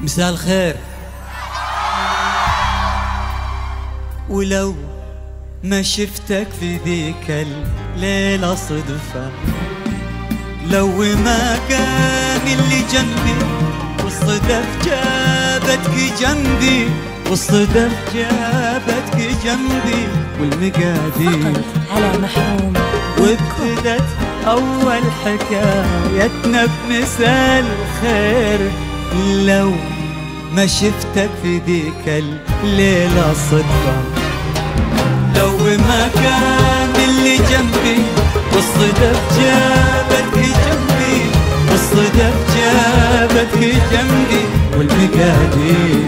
مساء الخير. ولو ما شفتك في ذيك الليلة صدفة، لو ما كان اللي جنبي والصدف جابتك جنبي، والصدف جابتك جنبي والمقادير فقط على محروم. وابتدت أول حكايتنا بمساء الخير. لو ما شفتك في ذيك الليلة صدفة، لو ما كان اللي جنبي والصدف جابتك جنبي، والصدف جابتك جنبي والمقادير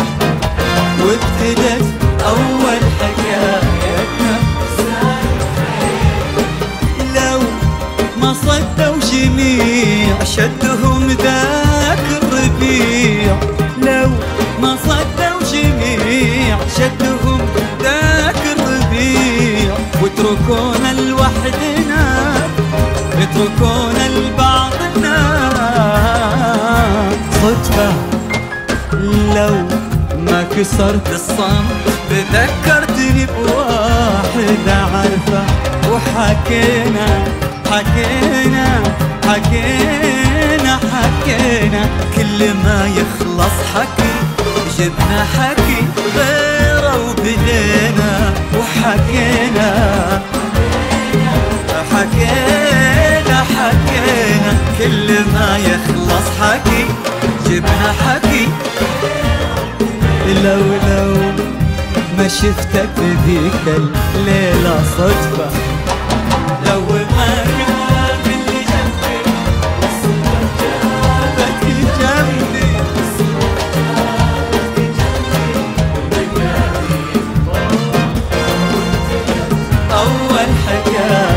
وابتدت أول حكايتنا بمساء الخير. لو ما صدوا جميع شدهم ذاك الربيع، لو ما صدوا جميع شدهم ذاك الربيع، واتركونا لوحدنا اتركونا لبعضنا صدفة. لو ما كسرت الصمت تذكرتني بواحد عارفة، وحكينا حكينا حكينا حكينا كل ما يخلص حكي جبنا حكي غيره وبدينا، وحكينا حكينا حكينا كل ما يخلص حكي جبنا حكي. لو ما شفتك في ذيك الليلة صدفة، لو ما كان اللي جنبي والصدف جابتك جنبي، أول حكاية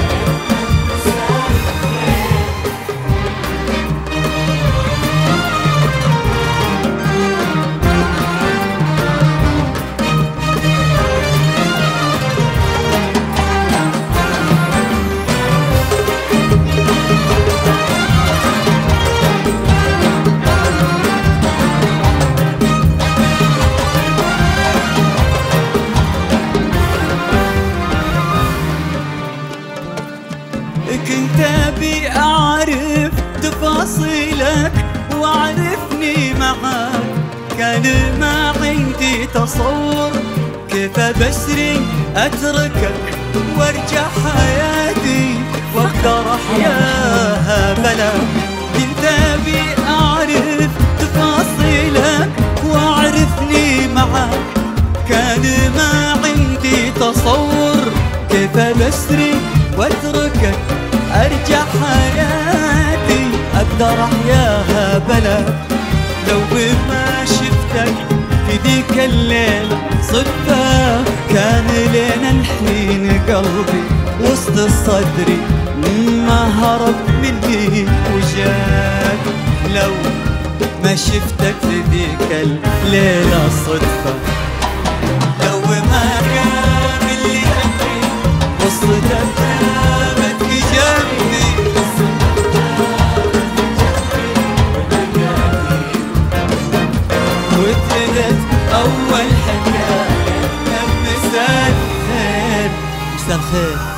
كنت أبي أعرف تفاصيلك وعرفني معاك، كان ما عندي تصور كيف بسري أتركك وارجع حياتي واقدر أحياها بلا. كنت أبي أعرف تفاصيلك وعرفني معاك، كان ما عندي تصور كيف بسري واتركك ارجع حياتي اقدر احياها بلا. لو ما شفتك في ذيك الليلة صدفة، كان لنا الحين قلبي وسط الصدري ما هرب مني وجاك. لو ما شفتك في ذيك الليلة صدفة، لو ما كان اللي جنبي والصدف جابتك جنبي، وابتدت أول حكاية بمساء الخير. مساء الخير.